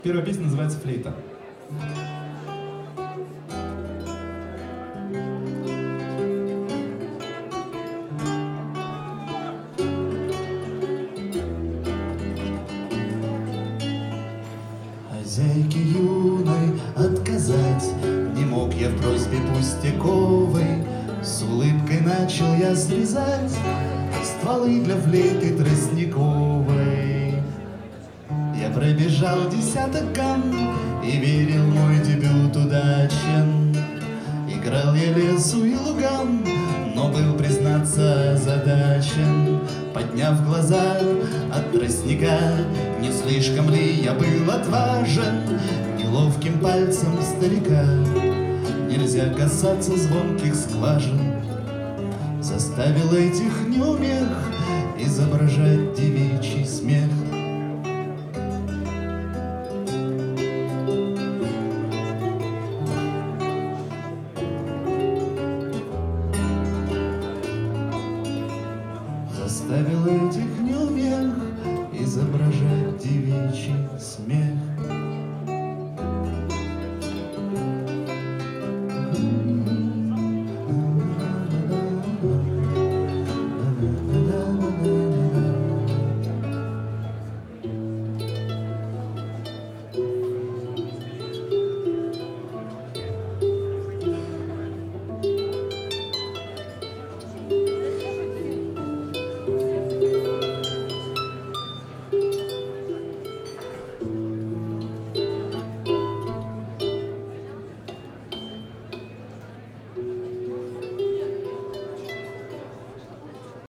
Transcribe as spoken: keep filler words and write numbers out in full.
Первая песня называется «Флейта». Хозяйке юной отказать не мог я в просьбе пустяковой. С улыбкой начал я срезать стволы для флейты тростниковой. Я пробежал десяток гам и верил, мой дебют удачен. Играл я лесу и лугам, но был, признаться, озадачен. Подняв глаза от тростника, не слишком ли я был отважен? Неловким пальцем старика нельзя касаться звонких скважин. Заставил этих неумех изображать девичий смех.